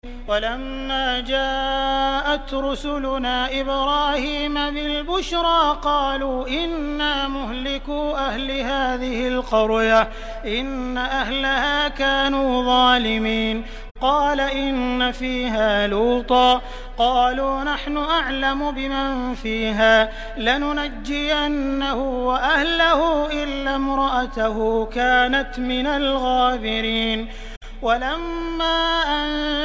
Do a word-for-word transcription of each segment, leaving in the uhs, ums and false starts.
وَلَمَّا جَاءَتْ رُسُلُنَا إِبْرَاهِيمَ بِالْبُشْرَىٰ قَالُوا إِنَّا مُهْلِكُو أَهْلِ هَٰذِهِ الْقَرْيَةِ إِنَّ أَهْلَهَا كَانُوا ظَالِمِينَ قَالَ إِنَّ فِيهَا لُوطًا قَالُوا نَحْنُ أَعْلَمُ بِمَن فِيهَا لَنُنَجِّيَنَّهُ وَأَهْلَهُ إِلَّا امْرَأَتَهُ كَانَتْ مِنَ الْغَابِرِينَ وَلَمَّا أَن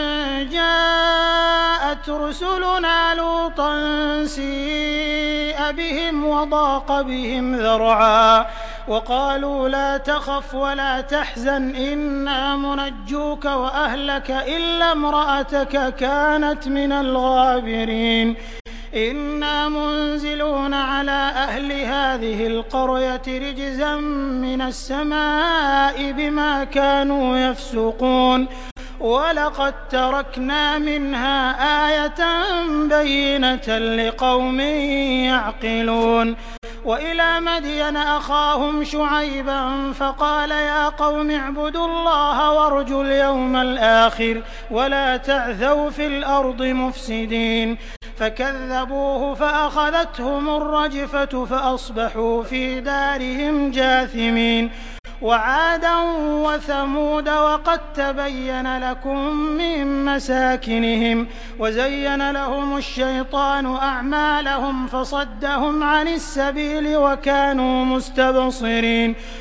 جَاءَتْ رُسُلُنَا لُوطًا سِيءَ بِهِمْ وَضَاقَ بِهِمْ ذَرْعًا وَقَالُوا لَا تَخَفْ وَلَا تَحْزَنْ إِنَّا مُنَجُّوكَ وَأَهْلَكَ إِلَّا امْرَأَتَكَ كَانَتْ مِنَ الْغَابِرِينَ إِنَّا مُنزِلُونَ عَلَىٰ أَهْلِ هَٰذِهِ الْقَرْيَةِ رِجْزًا مِّنَ السَّمَاءِ بِمَا كَانُوا يَفْسُقُونَ وَلَقَد تَّرَكْنَا مِنْهَا آيَةً بَيِّنَةً لِّقَوْمٍ يَعْقِلُونَ وَإِلَىٰ مَدْيَنَ أَخَاهُمْ شُعَيْبًا فَقَالَ يَا قَوْمِ اعْبُدُوا اللَّهَ وَارْجُوا الْيَوْمَ الْآخِرَ وَلَا تَعْثَوْا فِي الْأَرْضِ مُفْسِدِينَ فَكَذَّبُوهُ فَأَخَذَتْهُمُ الرَّجْفَةُ فَأَصْبَحُوا فِي دَارِهِمْ جَاثِمِينَ وَعَادًا وَثَمُودَ وَقَد تَّبَيَّنَ لَكُم مِّن مَّسَاكِنِهِمْ وَزَيَّنَ لَهُمُ الشَّيْطَانُ أَعْمَالَهُمْ فَصَدَّهُمْ عَنِ السَّبِيلِ وَكَانُوا مُسْتَبْصِرِينَ